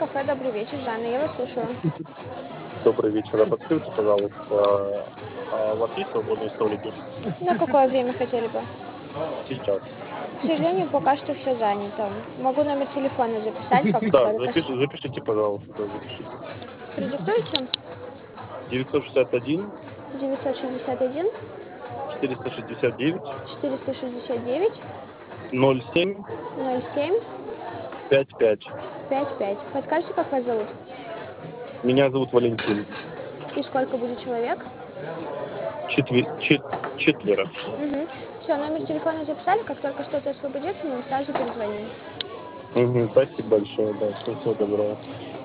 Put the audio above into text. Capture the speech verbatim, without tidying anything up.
кафе «Добрый вечер», Жанна, я вас слушаю. Добрый вечер. А подскажите, пожалуйста, а у вас есть свободные столики? На какое время хотели бы? Сейчас. К сожалению, пока что все занято. Могу номер телефона записать, как Да, только... запиш- запишите, пожалуйста, да, запишите. Продиктуете? девятьсот шестьдесят один девятьсот шестьдесят один четыреста шестьдесят девять четыреста шестьдесят девять ноль семь ноль семь пять пять. пять пять. Подскажите, как вас зовут? Меня зовут Валентин. И сколько будет человек? Четве- чет- четверо. Угу. Все, номер телефона записали, как только что-то освободится, мы сразу перезвоним. Мгм, спасибо большое, да. Всего доброго.